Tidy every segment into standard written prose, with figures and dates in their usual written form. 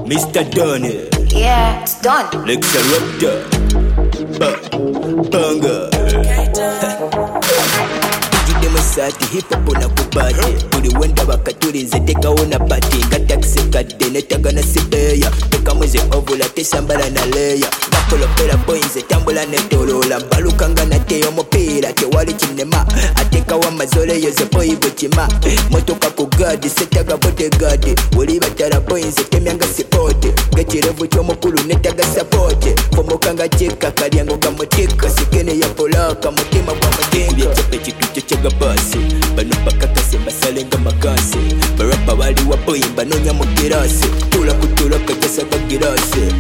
Mr. Donny. Yeah, it's done. Lex Raptor. Banga. Masati hip hop na kubate buli wenda bakatulize tekaona pati ngataxi kadde netagana sibeya teka mweze ovula tesambala na leya bakolo pera boys tambula netolola balukanga na teyo mupira tewali kinema ateka wa mazole yeze boy butima motoka ku gadi setaga bodyguard wali batara boys temyanga support gachirevu chomukulu netaga support komokanga cheka kalyango gamotika sikene ya polaka mutima kwa madenge chepe chitu chega basi bano bakakase basalenga makanse barapa bali wapoyimba nonya mu girase tula kutula kajasa ka girase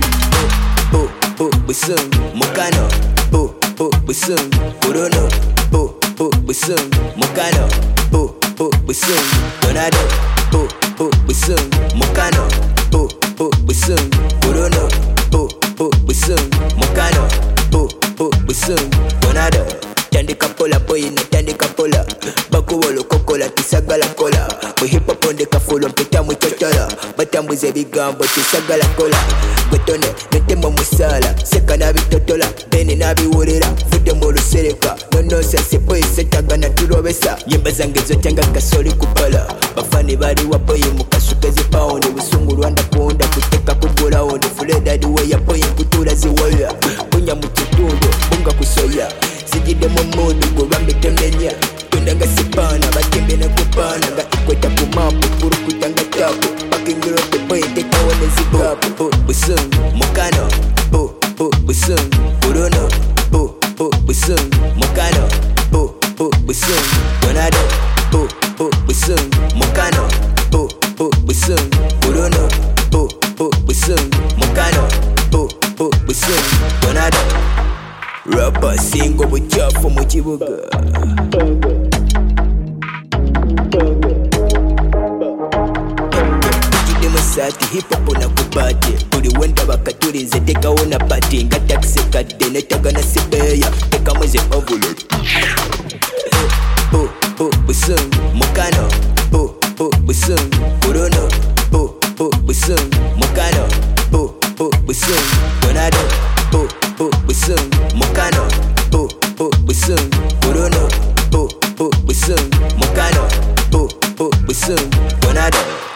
busungu mukano busungu urono busungu mukano busungu donado busungu mukano busungu urono busungu mukano busungu donado tandika pola boy na tandika pola bakuwolo kokola tisagala kola mu hip hop ndeka fulo mpita mu chotola batambuze bigambo tisagala kola gotone netemo musala seka na bitotola bene na biwulira fude mu lusereka nono sase boy setaga na tulobesa yemba zange zotanga kasoli kupala bafani bali wa boy mu kasukezi pound busungu Rwanda ponda kuteka kugula on fuleda diwe ya boy kutula ziwaya kunya mu kitundu bunga kusoya sigide mu modu kubambe temenya kundanga sipana batembe na kupana nga ikweta kumapu kuru kutanga tapu pakingiro te boy tekawone zikapu busungu mukano busungu urono busungu mukano busungu donado busungu mukano busungu urono busungu mukano busungu donado Rapper singo buchafu mu kibuga Jide masati hip hop na kubate buli wenda bakatulize tekaona pati ngataxi kadde netagana sibeya teka mweze overload busungu mukano busungu urono busungu mukano busungu donado busungu mukano busungu urono busungu mukano busungu donado